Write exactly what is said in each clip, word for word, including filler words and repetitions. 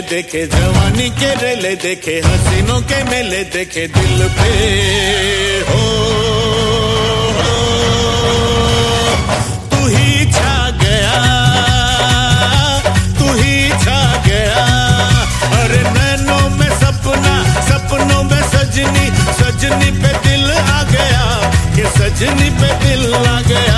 देखे जवानी के रेले देखे हसीनों के मेले देखे दिल पे हो, हो तू ही छा गया तू ही छा गया। अरे नैनों में सपना सपनों में सजनी सजनी पे दिल आ गया कि सजनी पे दिल आ गया।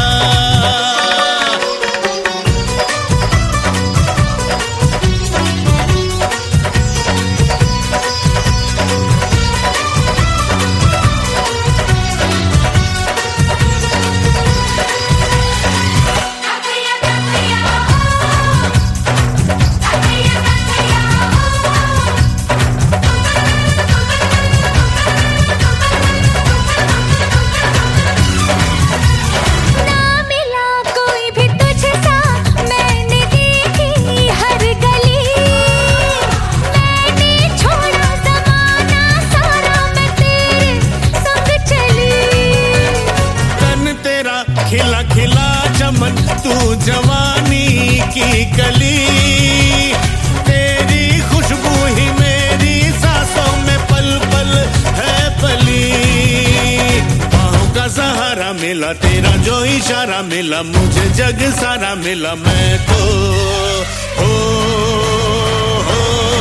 खिला खिला चमन तू जवानी की कली, तेरी खुशबू ही मेरी सांसों में पल पल है पली। बाहों का सहारा मिला तेरा जो इशारा मिला मुझे जग सारा मिला मैं तो हो, हो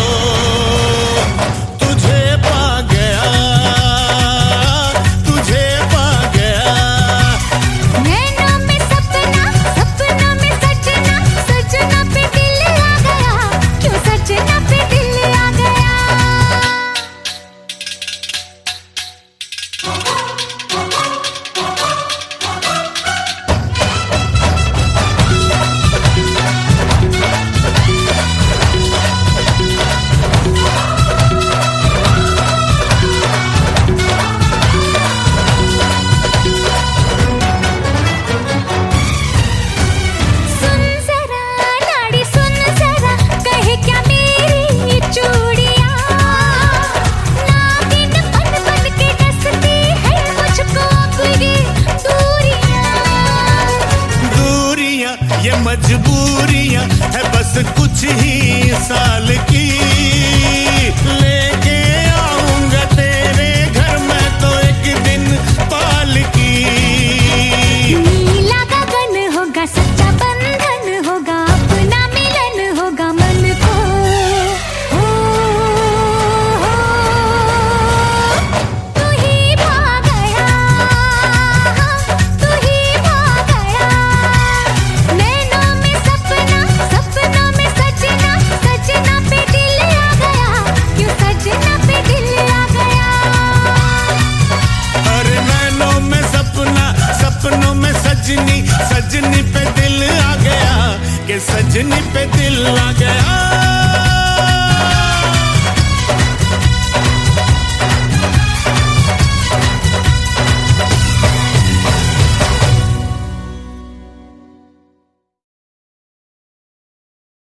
तुझे पा गया तुझे पा गया। ये मजबूरियां है बस कुछ ही साल की, लेके आऊंगा तेरे घर में तो एक दिन पालकी। नीला गगन होगा सच्चा बंधन होगा अपना मिलन होगा मन को हो, हो तू ही भा गया तू ही भा गया। नैनों में सपना सपनों में सजना सजना पे दिल आ गया क्यों सजना पे दिल आ गया। अरे नैनों में सपना सपनों में सजनी सजनी पे दिल आ गया कि सजनी पे दिल आ गया।